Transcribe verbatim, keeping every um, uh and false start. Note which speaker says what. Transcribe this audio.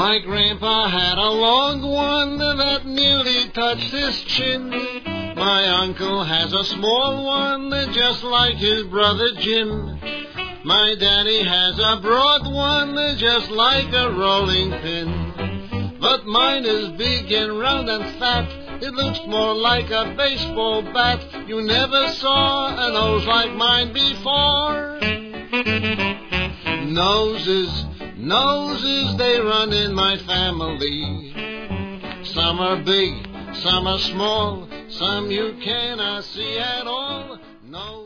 Speaker 1: My grandpa had a long one that nearly touched his chin. My uncle has a small one just like his brother Jim. My daddy has a broad one just like a rolling pin. But mine is big and round and fat. It looks more like a baseball bat. You never saw a nose like mine before. Noses, noses, they run in my family. Some are big, some are small, some you cannot see at all. No.